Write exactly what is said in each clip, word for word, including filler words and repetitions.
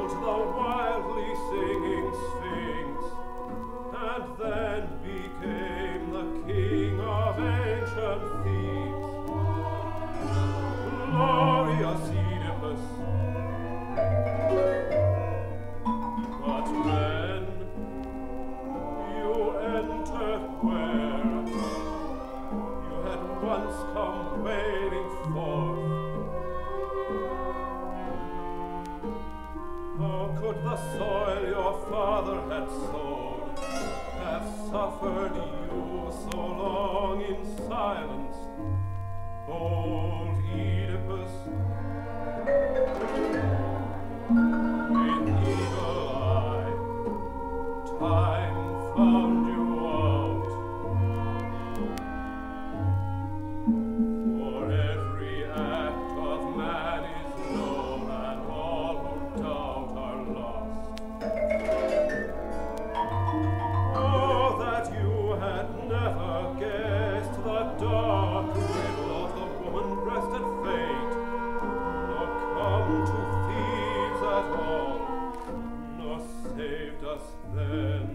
Behold the wildly singing Sphinx, and then became the king of ancient Thebes. Glorious Oedipus. But when you entered where you had once come wading forth, how could the soil your father had sown have suffered you so long in silence, bold Oedipus? With eagle eye, time found you out. For every act of man is known, and all who doubt are lost. Oh, that you had never guessed the dark riddle of the woman-breasted fate, nor come to Thebes at all, nor saved us then.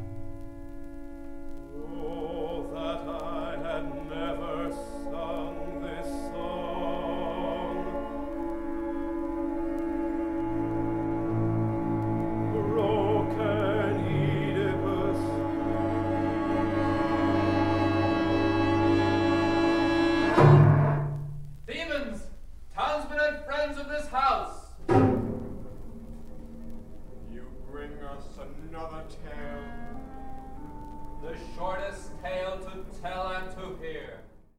Oh, that I had never sung this song. Broken Oedipus. Demons, townsmen and friends of this house, You bring us another tale. the shortest tale to tell and to hear.